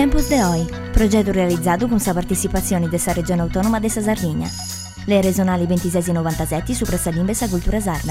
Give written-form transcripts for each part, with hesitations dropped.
Tempos de Hoy, progetto realizzato con sa partecipazione della Regione Autonoma de sa Sardegna. Le regionali 2697 su Pressa Limbe sa cultura sarda.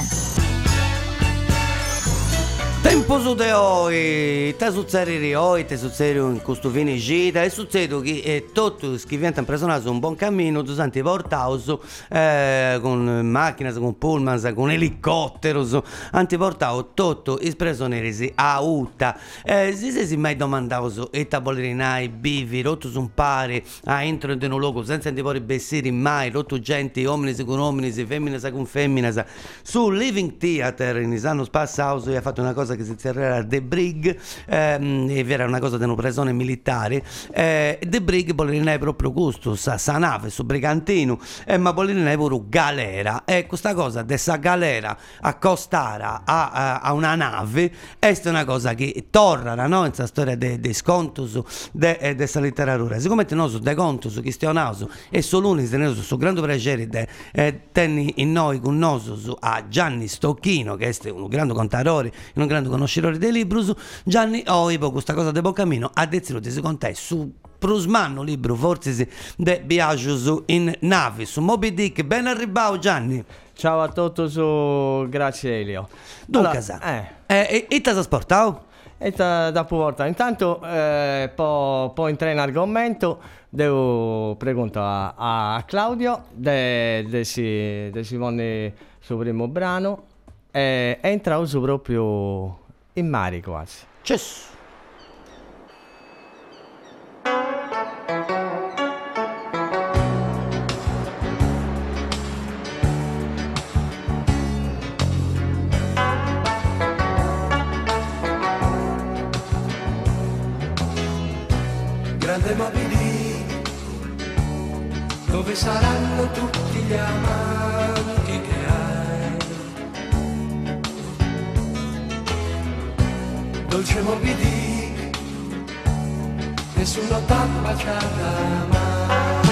Tempo de oggi, te succede oggi, te succede in questo fine gita e succede che tutti che vengono impressionati un buon cammino, durante i portaus, con macchine, con pullman, con elicotteri, hanno portato tutti i prigionieri a Uta. Si mai domandato, e tabolinai, bivi, rotto su un pare, a entro di un luogo, senza antipori bessiri mai, rotto gente, uomini con uomini, femmine con femmine, su Living Theater, in anno passato, ha fatto una cosa che si chiamava The Brig, era una cosa di una prigione militare. The Brig volevo proprio gusto, sa nave, su brigantino, ma volevo pure galera. E questa cosa dessa galera accostare a una nave è una cosa che torna, no? In questa storia dei scontos dessa letteratura. Siccome noi de contos questionato e solo unico su grande piacere tenni in noi con noi a Gianni Stocchino, che è un grande contatore, un grande conoscitore dei libri. Gianni, questa cosa de Boccamino ha deciso di contare su prosmanno libro forse de viaggio in nave su Moby Dick. Ben arrivato Gianni. Ciao a tutti, grazie Elio. Dunque, e ti hai sportato? E da volta. Intanto poi entrare in argomento, devo preguntare a Claudio de Simone sul primo brano, e entravo proprio in mare quasi. Cesso. Grande Moby Dick, dove saranno tutti gli amanti che hai? Dolce Moby Dick, nessuno t'ha baciata mai.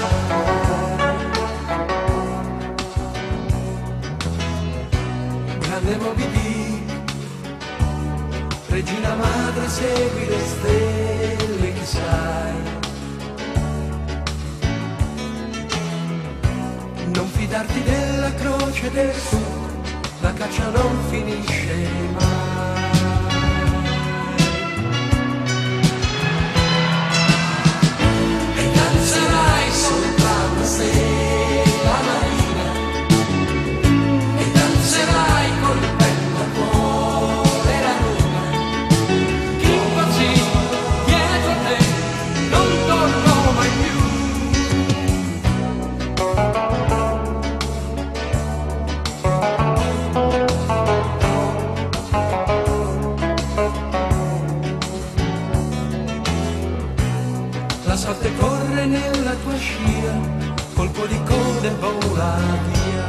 Grande Moby Dick, regina madre, segui le stelle che sai. Non fidarti della croce del sud, la caccia non finisce mai. E danzerai soltanto se la marina, e danzerai col petto a cuore la luna. Chi impazzì dietro a te non tornò mai più. La sorte corre nella tua scia, colpo di coda e vola via.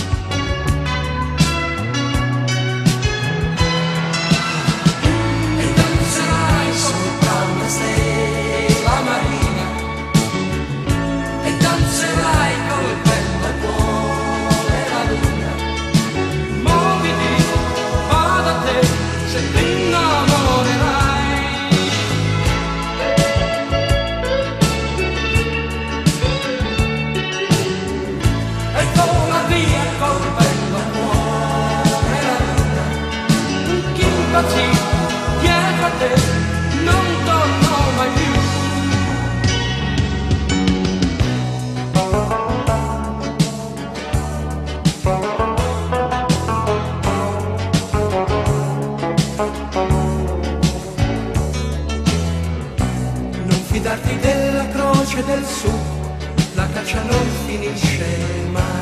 E danzerai soltanto se la marina, e danzerai col petto a cuore la luna. Muoviti, va da te, se ti innamorerai. Dietro a te non torno mai più. Non fidarti della croce del sud, la caccia non finisce mai.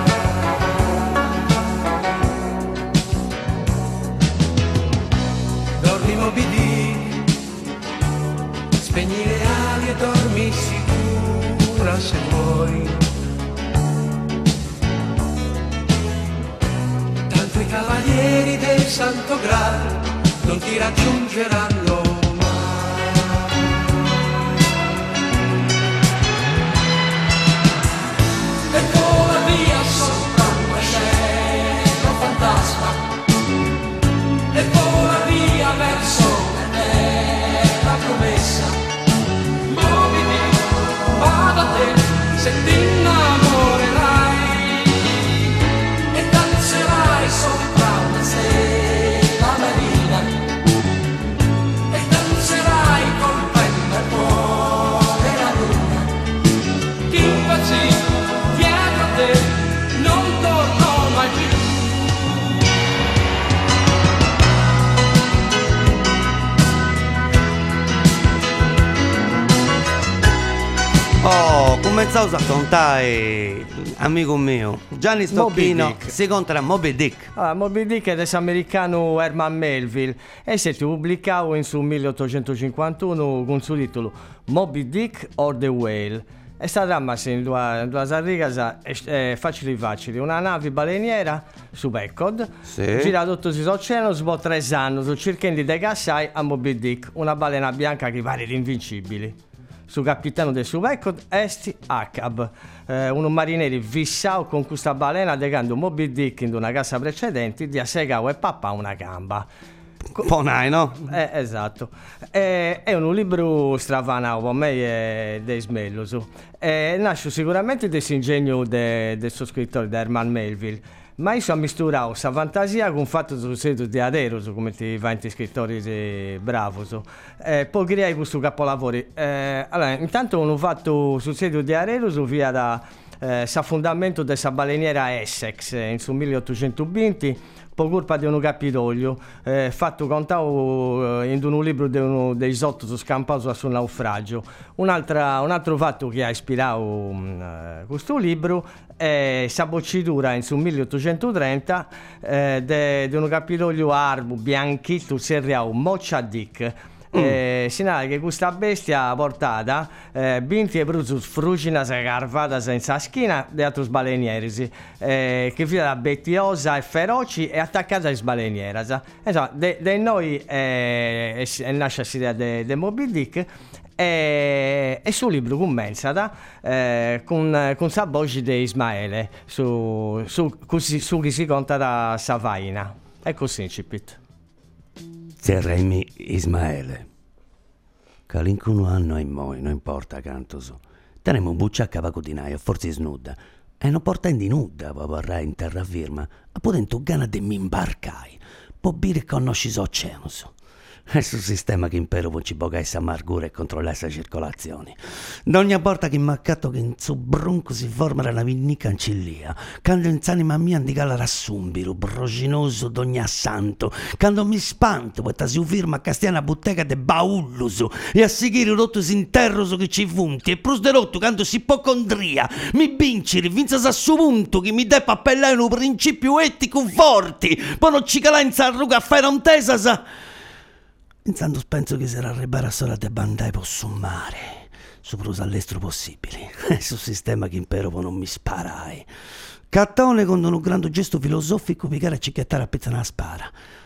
Moby Dick, spegni le ali e dormi sicura se vuoi. Tanto i cavalieri del Santo Graal non ti raggiungeranno mai. E vola via soltanto a cielo fantasma, e vola via verso la terra promessa. cominciamo a contare, amico mio. Gianni Stocchino Moby Dick. si conta Moby Dick. Moby Dick è dell'americano Herman Melville e si è pubblicato in su 1851 con il titolo Moby Dick or the Whale. E sta trama in due sarrigas è facile. Una nave baleniera su Beccod, Sì. gira tutto sull'oceano, sbo 3 anni, cercando di cassare a Moby Dick, una balena bianca che pare l'invincibili. Su capitano del Subecod Esti Acab, un marinere vissato con questa balena degando Moby Dick in una casa precedente di assegao e papà una gamba. Ponai, no? Esatto. È un libro stravanao, per me è dei smelloso. Nasce sicuramente dall'ingegno del suo scrittore, da Herman Melville. Ma io ho misturato questa fantasia con fatto sul sito di Areros, come ti va in scrittori bravos. Poi creai questo capolavoro. Allora, intanto ho fatto sul sito di Areros via da s'affondamento della baleniera Essex in su 1820 per colpa di un capitolio fatto contavo in un libro di uno dei sotto scampato sul naufragio. Un altro fatto che ha ispirato questo libro è la bocciatura in su 1830 di un capitolio arbo bianchito seriao Mocha Dick. Si narra che questa bestia portata binti e brutus frugina carvata senza schiena di altri balenieri che fila bettiosa e feroci e attaccata ai balenieri. Insomma, de noi nasce l'idea di Moby Dick e sul libro comincia con sa voce di Ismaele su chi si conta da Savaina. E così incipit. Zerremi Ismaele. Calincuno anno e moi, non importa canto so. Tenemo un buccia a cavaco di naio, forse snuda. E non porta in di nuda, vorrà in terra firma. A potendo gana de mi imbarcai. Può bire conosci so oceano so. È sul sistema che impero non ci boga essa amargura e controlla essa circolazioni. D'ogni porta che m'accatto che in su bronco si forma la vinni cancellia. Quando in zanima mia andigala rassumbiru, broginoso d'ogni santo. Quando mi spanto, poeta si firma a castiana bottega de baulluso. E a seguire rotto in terroso che ci funti. E prus de rotto quando si ipocondria. Mi vinciri, vinza sa su punto che mi deppa appellare un principio etico forti. Poi non ci calà in sarruga a fare un tesa. Pensando penso che sarà arrivare solo de bandai possumare, soprusa all'estero possibili. Sul sistema che impero non mi sparai. Cattone con un grande gesto filosofico picare a cicchettare a pezza una spara.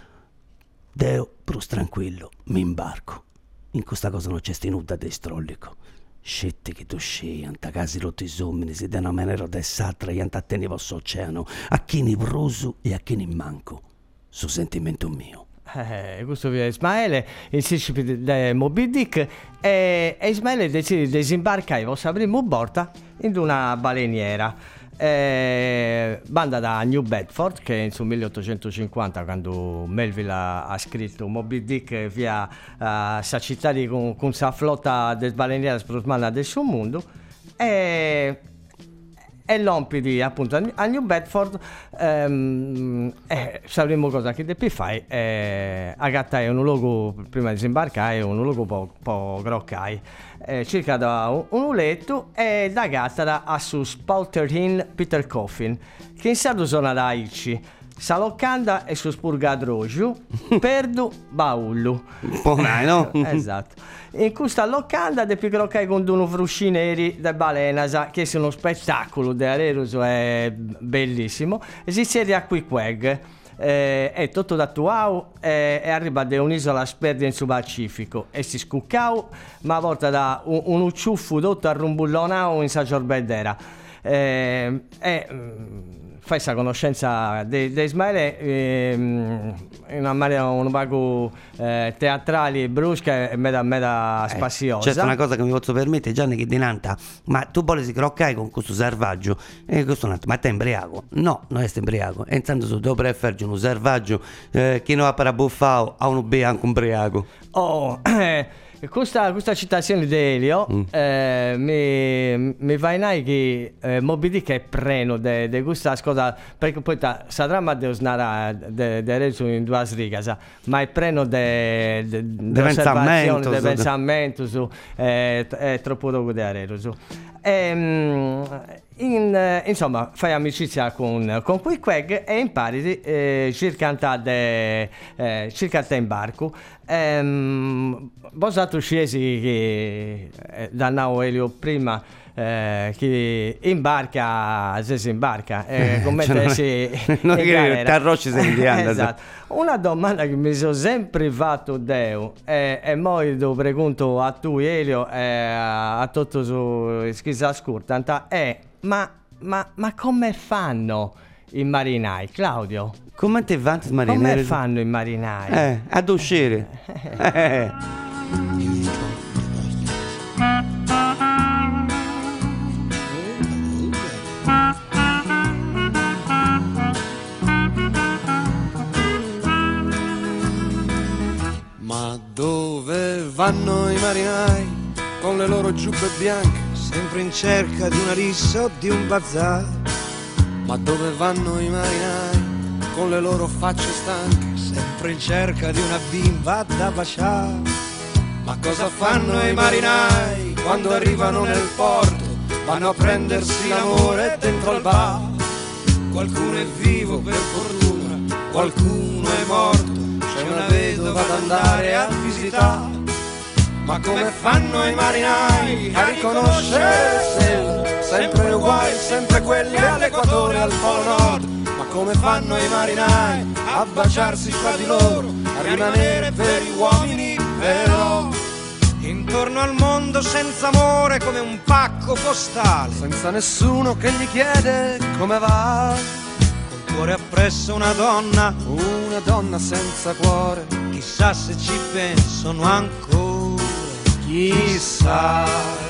Deo, prus tranquillo, mi imbarco. In questa cosa non c'è stinuda de strollico. Scetti che tu scei, anta casi rotti somini, si dena menero de satra e anta tenevo oceano, a chi ni brusu e a chi ni manco. Su sentimento mio. Questo è Ismaele, il principe di Moby Dick e Ismaele decide di disimbarcare la vostra prima borta in una baleniera banda da New Bedford che nel 1850 quando Melville ha scritto Moby Dick via sa città con sa flotta del baleniera sprosmana del suo mondo e l'ompidi appunto a New Bedford sapremo cosa che devi fare agattai un luogo prima di disembarcare un luogo po' groccai circa da un letto e da gatta a su Spalter Inn Peter Coffin che in sardo sono da Icci sa locanda e su spurgadrogiu perdu baullu Ponai, no? esatto. In questa locanda de picrocai con uno frusci neri da balenasa che è uno spettacolo de Areruso è bellissimo e si siede a Quiqueg è tutto d'attuao e arriva da un'isola sperda in su Pacifico e si scuccau ma a volta da un ucciuffo tutto arrumbullonao in sa giorbeddera fai questa conoscenza di Ismaele in una maniera un poco teatrale, brusca e meda spassiosa. Certo, una cosa che mi posso permettere, Gianni, che dinanta, ma tu vuoi si croccai con questo selvaggio e questo un altro, ma te imbriaco? No, non è imbriaco. E intanto se devo preferire un selvaggio che non ha parabuffao a uno bianco imbriaco. questa citazione di Elio mi va in ai che Moby Dick è preno di questa cosa, perché poi sa dramma devo snara de reso in due righe, ma è preno di osservazione, di pensamento su è troppo dopo di arero su. Insomma, fai amicizia con Queequeg e impari circa in barco. Vosato scesi che da Nao Elio prima che imbarca, se si imbarca, come te si non che carrocci si indiana. Esatto. Una domanda che mi sono sempre fatto Deo e poi lo pregunto a tu Elio e a tutto su schisa scurta è ma come fanno i marinai, Claudio? Come ti vanti i marinai? Come fanno i marinai? Ad uscire. Ma dove vanno i marinai con le loro giubbe bianche, sempre in cerca di una rissa o di un bazar? Ma dove vanno i marinai con le loro facce stanche, sempre in cerca di una bimba da baciare? Ma cosa fanno i marinai quando arrivano nel porto? Vanno a prendersi l'amore dentro al bar. Qualcuno è vivo per fortuna, qualcuno è morto, c'è una vedova da andare a visitare. Ma come fanno i marinai a riconoscere sempre uguali, sempre quelli all'equatore, al polo nord? Ma come fanno i marinai a baciarsi fra di loro, a rimanere veri uomini però? Intorno al mondo senza amore come un pacco postale, senza nessuno che gli chiede come va. Col cuore appresso una donna senza cuore, chissà se ci pensano ancora, chissà.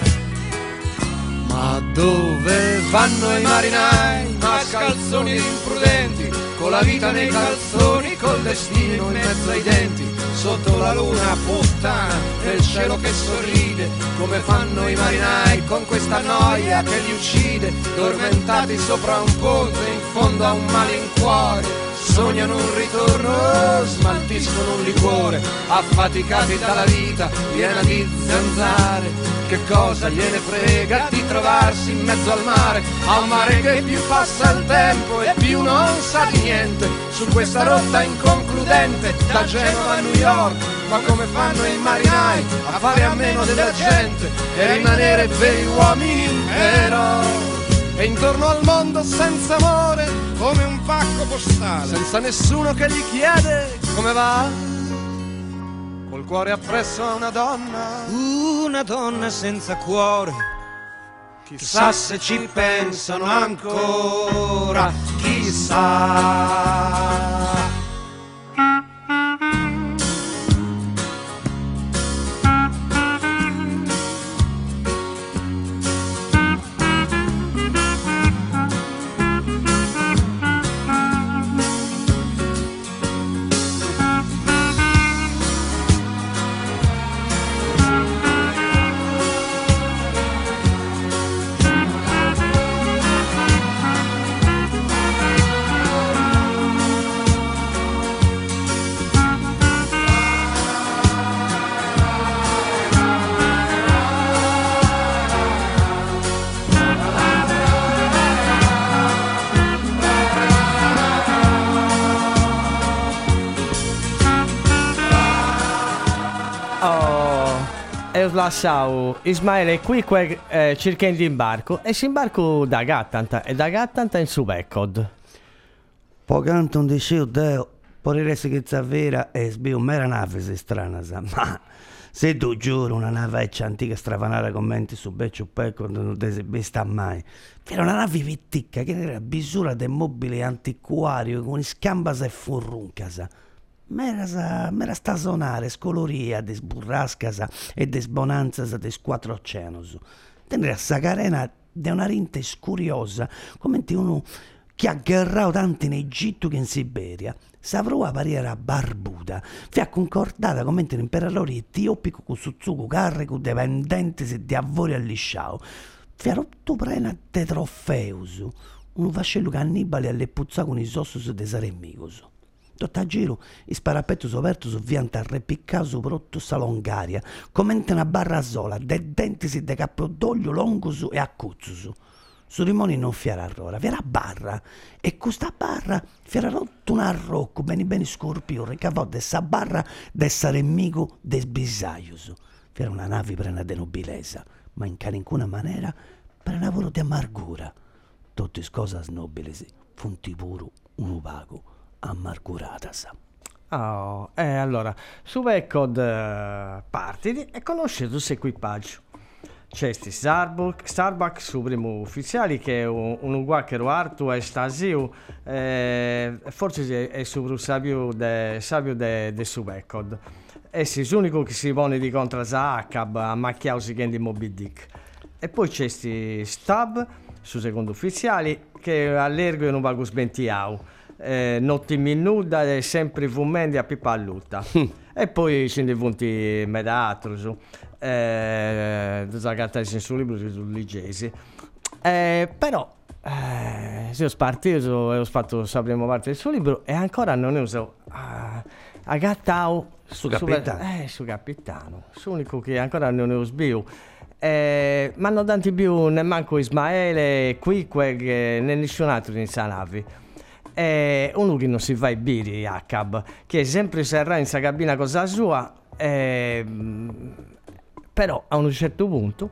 Ma dove vanno i marinai, mascalzoni imprudenti, con la vita nei calzoni, col destino in mezzo ai denti, sotto la luna puttana, nel cielo che sorride? Come fanno i marinai con questa noia che li uccide, dormentati sopra un ponte in fondo a un malincuore? Sognano un ritorno, smaltiscono un liquore, affaticati dalla vita piena di zanzare. Che cosa gliene frega di trovarsi in mezzo al mare, a un mare che più passa il tempo e più non sa di niente, su questa rotta inconcludente da Genova a New York? Ma come fanno i marinai a fare a meno della gente e rimanere veri uomini però? E intorno al mondo senza amore come un pacco postale, senza nessuno che gli chiede come va, col cuore appresso a una donna senza cuore, chissà se ci pensano ancora, chissà. Lasciamo Ismaele qui cercando imbarco e si imbarco da Gattanta e da Gattanta in Subecod. Poi canto un diceo Deo, poi resta che zavvera e sbio mera nave se strana, ma se tu giuro una nave antica stravanare commenti su Beccio Pecco non ti sta mai. Era una nave vitticca che era bisura del mobile antiquario con scambas e furruncasa. Mera sta sonare, scoloria, des burrascasa e des bonanzas des quattro oceanos. Tenere a sa carena de una rinte scuriosa, come uno che ha guerrato tanto in Egitto che in Siberia. Savrò a pariera barbuta, fia concordata come l'imperatore etiopico con Suzuku carico dipendenti di avvori allisciao. Fia rotto prena de trofeus, un vascello che Annibale alle puzza con i sossus de Saremicos. Tutto a giro, i sparapettos apertos viant a repiccato su protto salongaria, come una barra sola, de dentisi de capodoglio longus e accuzzus. Su rimoni non fiera allora, fiera barra, e questa barra fiera rotto un arrocco, bene scorpio, ricavò dessa barra d'essere amico des bisaius. Fiera una nave prena de nobilesa, ma in nessuna maniera per lavoro di amargura. Tutte cosas nobiles, funti puro, un pago, amarguratas. Oh, allora, su Vecod partiti e conoscete questo equipaggio. C'è Starbucks, su primo ufficiale, che è un guacchero Artu e Stasio, forse è su sabio de su Vecod. Essi è l'unico che si pone di contro a Acab, a macchiausi che di Moby Dick. E poi c'è Stab, su secondo ufficiale, che all'ergo non va sbentiau. Notti minuta e sempre fumendi a pipa all'utta. E poi ci ne punti medatros, cartesi sul libro sul ligesi. Però se ho spartito e ho fatto la prima parte del suo libro e ancora non ne uso agattau su capitano. Su capitano, l'unico che ancora non ne uso più. Ma non tanti più nemmanco Ismaele, Quique, né nessun altro in sa navi. Uno che non si fa i biri, Acab, che sempre sarà in sa cabina cosa sua, però a un certo punto,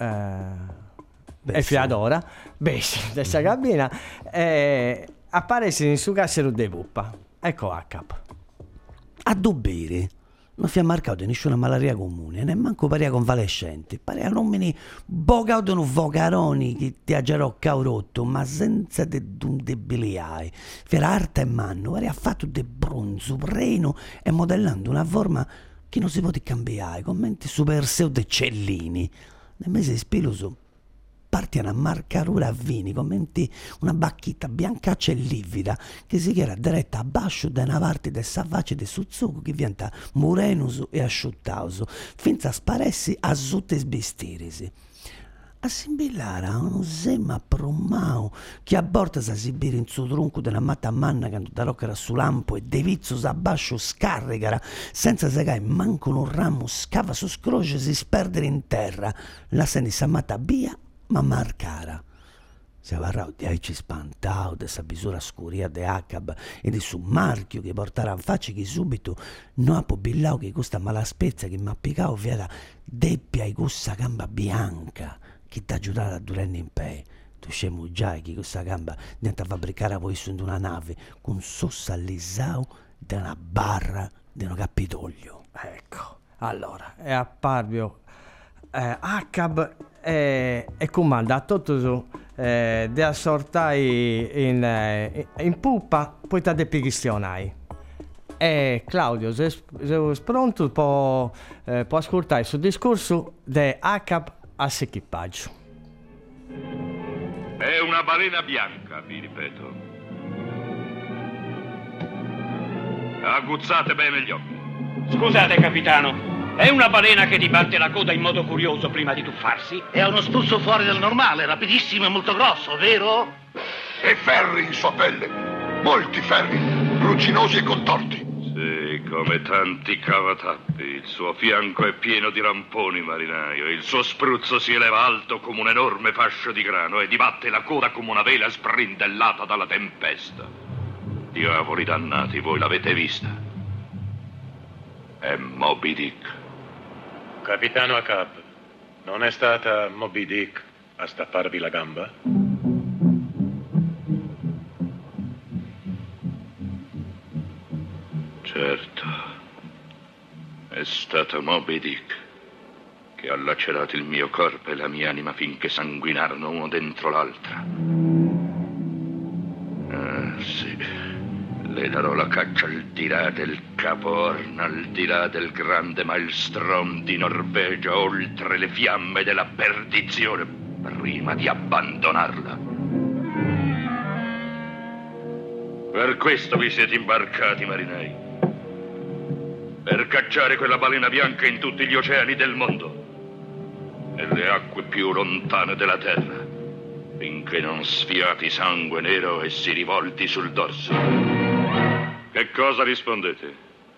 e fiadora, besci dessa cabina, appare in su cassero de puppa. Ecco Acab. A dubbire. Non fi ha marcato nessuna malaria comune, nemmanco paria convalescenti, paria nomini bogaudono vocaroni che ti aggerò caurotto, ma senza de un debiliai. Fera arte e manno, paria fatto de bronzo, preno e modellando una forma che non si può cambiare, commenti su Perseo de Cellini. Nel mese spiloso partiano a marcarura a vini, commenti una bacchetta biancaccia e livida che si chiara diretta a bascio da una parte del savvace del Suzuku che diventa murenus e asciuttauso, finza a sparessi a zutte sbistirisi. A simbillara uno semma prommao che a borta sa sibire in suo tronco della matta manna che da roccera su lampo e de vizzos a bascio scarregara senza segai manco un ramo scava su scroce si sperdere in terra la seni sa matta via ma marcara. Si avarrao di aici spantao de sa bisura scuria de Acab e di su marchio che portara in faccia che subito no ha pobillau che questa malaspezza che m'ha piccao via deppia e questa gamba bianca che ti aiutava a durare in pe. Tu scemo già che questa gamba diventa a fabbricare a voi su una nave con sossa all'isao da una barra di un capitoglio. Ecco, allora, è apparvio Acab e comanda a tutto de assortai in puppa poi te de pighistionai e Claudio se pronto può ascoltare il suo discorso de Acab a s'equipaggio. È una balena bianca, vi ripeto. Aguzzate bene gli occhi. Scusate, capitano. È una balena che ti batte la coda in modo curioso prima di tuffarsi? E ha uno spuzzo fuori del normale, rapidissimo e molto grosso, vero? E ferri in sua pelle, molti ferri, rugginosi e contorti. Sì, come tanti cavatappi. Il suo fianco è pieno di ramponi, marinaio. Il suo spruzzo si eleva alto come un enorme fascio di grano e dibatte la coda come una vela sbrindellata dalla tempesta. Diavoli dannati, voi l'avete vista? È Moby Dick. Capitano Acab, non è stata Moby Dick a stapparvi la gamba? Certo, è stato Moby Dick che ha lacerato il mio corpo e la mia anima finché sanguinarono uno dentro l'altra. Sì. Le darò la caccia al di là del Capo Horn, al di là del grande maelstrom di Norvegia, oltre le fiamme della perdizione, prima di abbandonarla. Per questo vi siete imbarcati, marinai. Per cacciare quella balena bianca in tutti gli oceani del mondo. Nelle acque più lontane della terra. Finché non sfiati sangue nero e si rivolti sul dorso. Che cosa rispondete?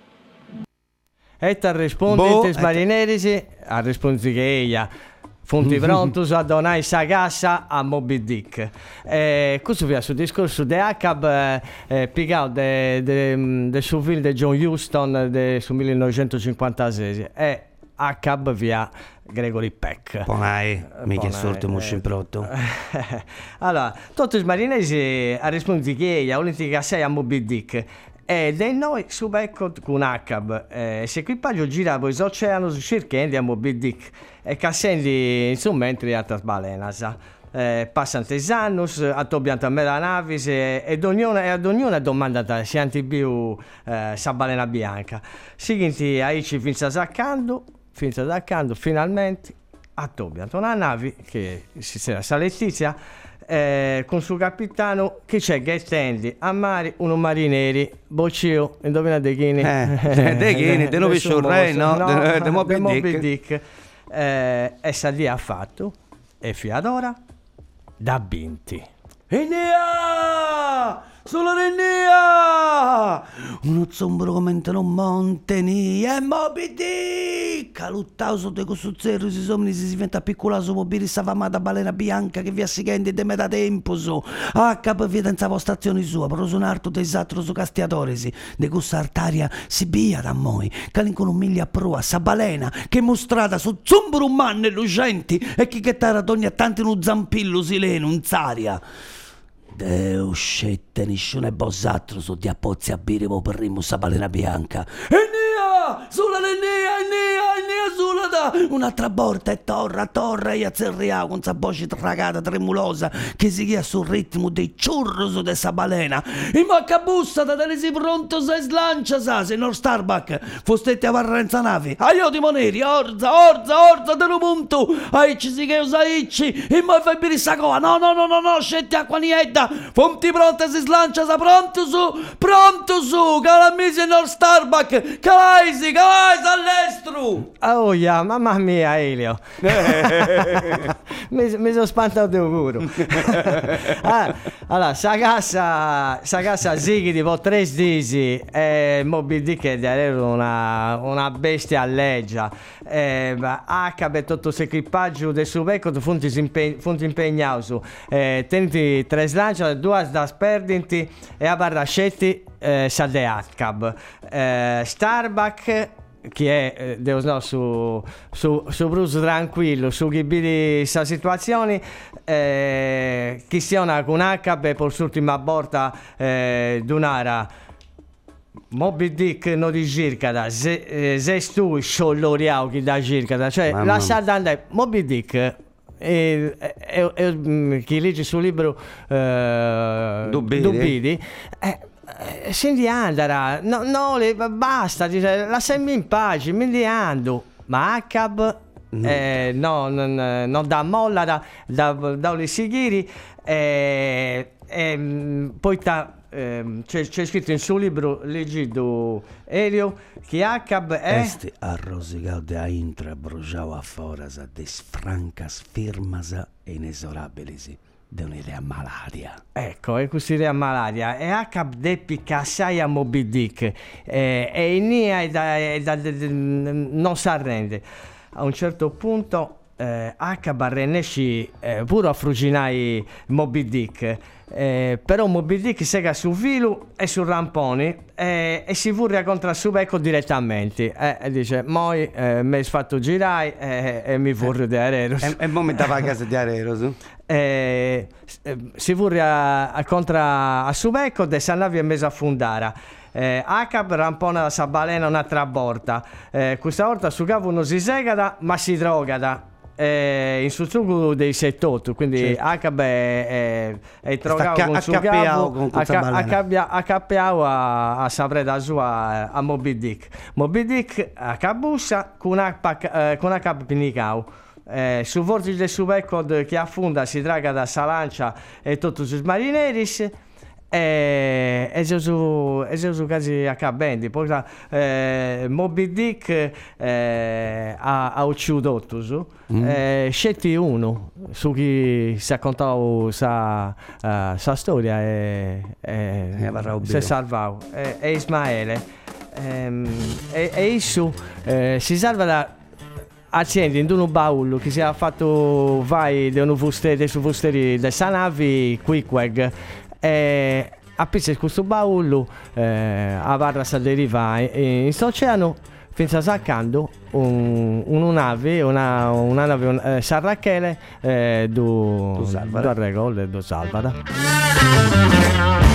E ti rispondete, marinerici, a rispondi che ella. Fonti prontos a donare sa cassa a Moby Dick. Questo via sul discorso di Ahab, piegato del suo film di John Huston sul 1956. E Ahab via Gregory Peck. Ponai, mica sorte musci pronto. Allora, tutti i marinesi a rispondi che ella, volete sei a Moby Dick. E dei noi su becco con Ahab, se equipaggio gira poi l'oceano cercando a Moby Dick e cassendi insomma entri altre balenas. Passano 3 anni, attobbiano a me la nave ed ognuna domanda se anti più sa balena bianca. Seguenti aici finza saccando, finalmente attobbiano una nave che si sarà sa Letizia. Con suo capitano che c'è che stendi a mare uno marineri boccio indovina De Chini De Chini De Novi Shorrei no De Moby Dick e salì ha fatto e fiadora da binti Enea sulla Enea uno zombro come non monteni e Moby Dick luttavo sotto questo zero si somni si diventa piccola su mobili sta famata balena bianca che vi assicende de metà tempo su a capo via tensavo stazioni sua però su un arto desatro su castiatoresi de questa artaria si bia da moi calincono un miglia a prua sa balena che mostrata su zombro umano e lucenti e chi che tara ogni tanti un zampillo sileno un zaria Deo scette nessuno è bossatro su di appozzi a birimo per rimussa balena bianca Enea sulla Enea sulla da un'altra borta e torra e azzerria con sa voce tragata tremulosa che si chia sul ritmo dei churros de sa balena e macca bussa da tenesi pronto se slancia sa se non Starbuck fostetti a varrenza navi aio di moneri orza de no punto aici si che usaici e mai fai birissa coa no scetti acqua niedda fonti pronte si slancia sa pronto su calamisi e non Starbuck calaisi all'estero oh yeah, mamma mia Elio mi sono spantato di auguro allora sa cassa Ziggy tipo 3 disi e Moby Dick era una bestia alleggia Ahab e tutto l'equipaggio del suo becco funti impegnato tenti 3 slancia 2 da sperdinti e a barrascetti sa de Ahab Starbuck che è su Bruce tranquillo su chi vede questa situazione chi sia con Ahab e per l'ultima volta d'un'ara Moby Dick non di circada se tu scioloriao chi da circada cioè lasciate andare Moby Dick chi legge sul libro Dubidi senti andara no basta lasciami in pace mi diando ma Ahab non dà molla da Olisigiri poi c'è scritto in suo libro leggido Elio che Ahab è este a rosicao de a intra bruciao a forasa des francas firmas e inesorabilisi de un'idea malaria. Ecco, è questa idea malaria. E Ahab deppi cassai a Moby Dick e Nia non si arrende. A un certo punto Ahab arrenesci pure a fruginai Moby Dick. Però Moby Dick sega sul filo e sul rampone e si furria contro il suo becco direttamente e dice moi mi hai fatto girare e mi furrio di Areros e mo mi dava a casa di Areros si furria contro il suo becco e sa navi è messa a fundare Ahab rampona la sa balena un'altra volta questa volta su capo non si segada ma si drogada in sul sugo dei 7-8 quindi certo. Ahab è trovato con suo capo accappiato a sapreda sua a Moby Dick a cabussa con Ahab pinicao su vortice del suo becco che affonda si traga da Salancia e tutti i marineris su casi accabendi, poi Moby Dick ha ucciso Ottus, scetti uno su chi si ha contato sa storia e si è salvato, è Ismaele, e isso si salva da accendi in un baule che si è fatto vai di un fusteri su fusteri del Sanavi Quickweg, e appiccia questo baule a barra si deriva in oceano finché saccando una nave San Rachele do regole do Salvada.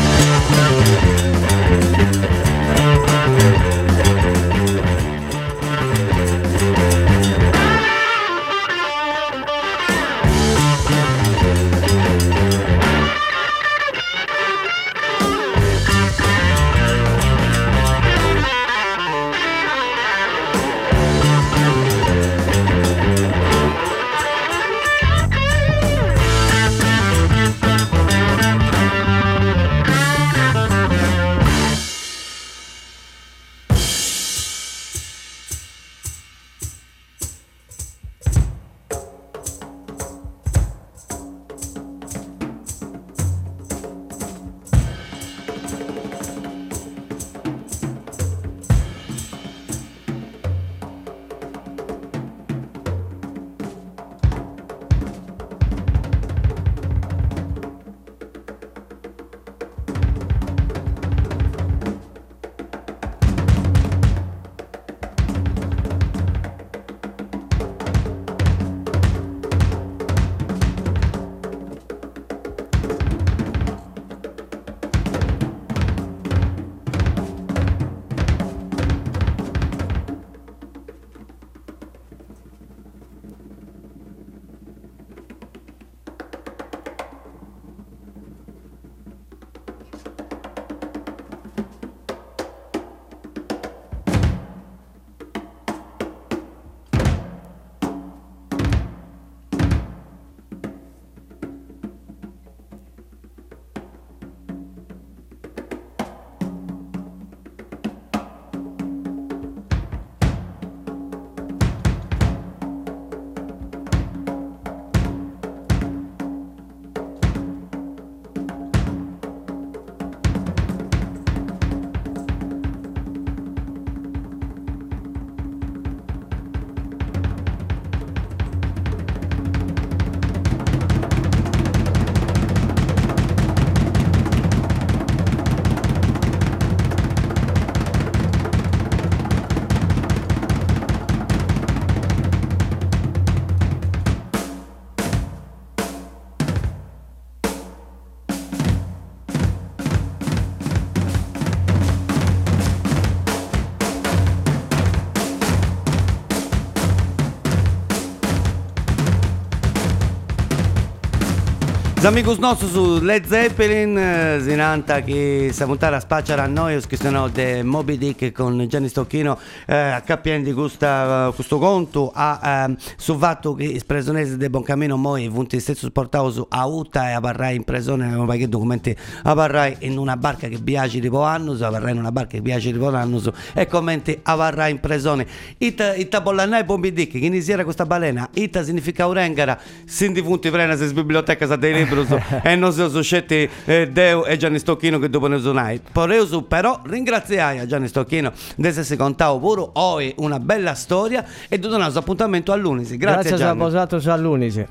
Amigos nostros su Led Zeppelin, Sinanta che si puntare a spacciare a noi che sono de Moby Dick con Gianni Stocchino capiendo questo conto sul fatto che i prigionieri del Buoncamino moi vunti stesso portato su a Uta e a Barrai in prigione un paio di documenti a Barrai in una barca che viaggia di Poannus, a Barrai in una barca che viaggia di Poannus e commenti a Barrai in prigione ita bollanai Moby Dick che iniziera questa balena ita significa urengara sindi punti prena se biblioteca sa dei libri e non sono scetti Deo e Gianni Stocchino che dopo ne sonai però ringraziai a Gianni Stocchino di essersi contato pure oggi una bella storia e di donare appuntamento all'Unisi. Grazie Gianni. Posato all'Unisi.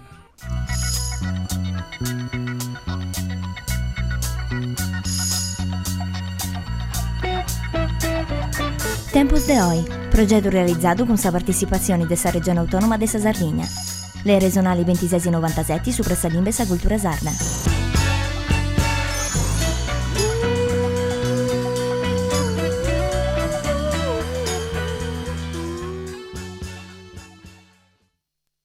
Tempus de Hoy, progetto realizzato con la partecipazione della Regione Autonoma de Sardegna. Le regionali 26 e 97 su Pressalimbe sa Cultura Sarda.